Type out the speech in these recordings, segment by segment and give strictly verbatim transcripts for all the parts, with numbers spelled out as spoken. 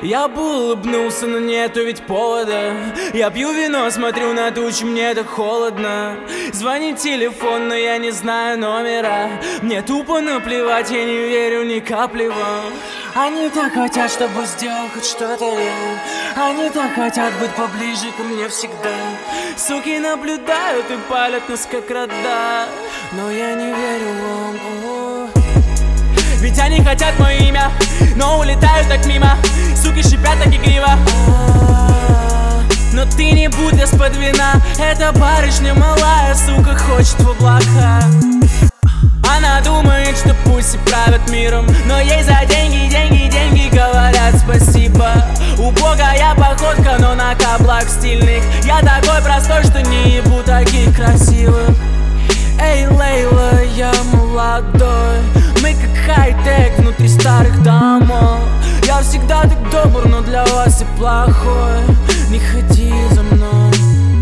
Я бы улыбнулся, но нету ведь повода. Я пью вино, смотрю на тучи, мне так холодно. Звонит телефон, но я не знаю номера. Мне тупо наплевать, я не верю ни капли вам. Они так хотят, чтобы сделал хоть что-то я. Они так хотят быть поближе ко мне всегда. Суки наблюдают и палят нас как рода. Но я не верю вам. О-о. Ведь они хотят мое имя, но улетают так мимо. Суки шипят так игриво. Но ты не будь из-под вина. Эта барышня малая, сука, хочет в облака. Она думает, что пусть и правят миром, но ей за деньги, деньги, деньги говорят спасибо. Убогая походка, но на каблах стильных. Я такой простой, что не ебу таких красивых. Эй, Лейла, я молодой. Мы как хай-тек внутри старых домов. Я всегда так добр, но для вас и плохой. Не ходи за мной.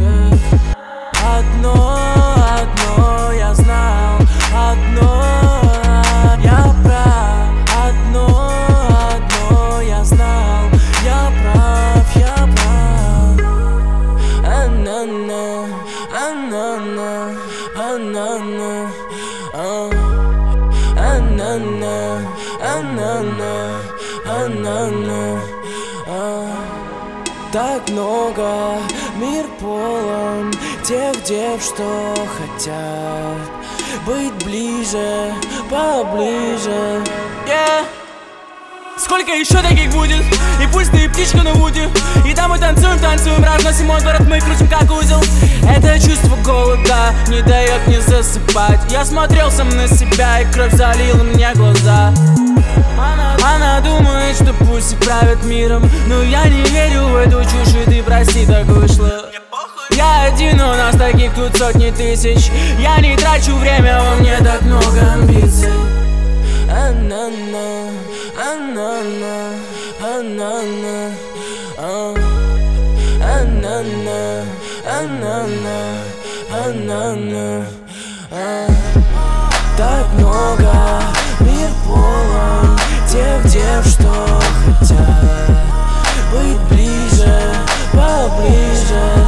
Одно, одно я знал. Одно, я прав. Одно, одно я знал. Я прав, я прав. А-на-на, а-на-на, а-на-на, а. А-на-на, а-на-на, а-на-на, а. Так много, мир полон тех дев, что хотят быть ближе, поближе, yeah. Сколько еще таких будет? И пусть ты птичка на вуде. И там мы танцуем, танцуем, разносим мой город, мы крутим как узел. Это чувство голода не дает мне засыпать. Я смотрел сам на себя, и кровь залила мне глаза. Она, она думает, что пусть и правят миром, но я не верю в эту чушь, и ты прости, так вышло. Я один, у нас таких тут сотни тысяч. Я не трачу время, во мне так много амбиций. А-на-на, а-на-на, а-на-на, а. А-на-на, а-на-на, а-на-на, а. Так много, мир полон тех дев, что хотят быть ближе, поближе.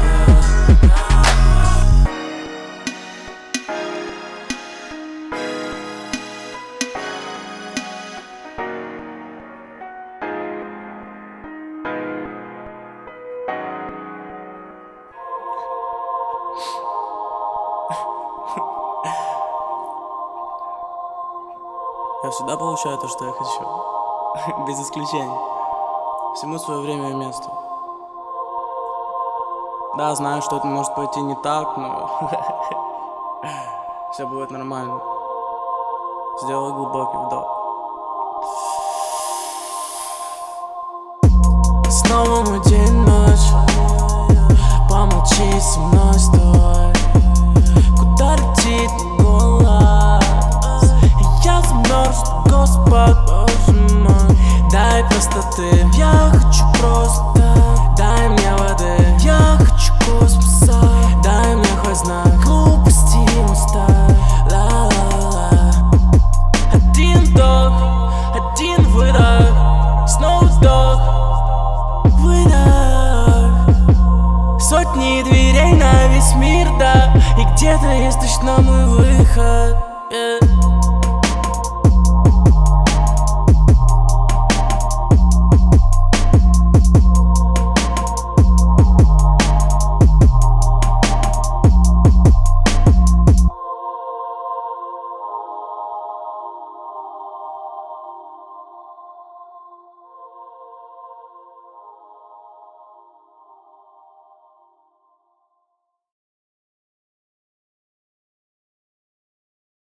Я всегда получаю то, что я хочу. Без исключения. Всему свое время и место. Да, знаю, что это может пойти не так, но все будет нормально. Сделай глубокий вдох. Снова мой день, ночь. Помолчи со мной, стой. Куда летит голос? Я замерз, Господь, боже мой. Дай простоты, я хочу просто. Дай мне воды, я хочу космоса. Дай мне хоть знак глупости моста. Ла-ла-ла. Один вдох, один выдох. Снова вдох, выдох. Сотни дверей на весь мир, да. И где-то есть точно мой выход, yeah.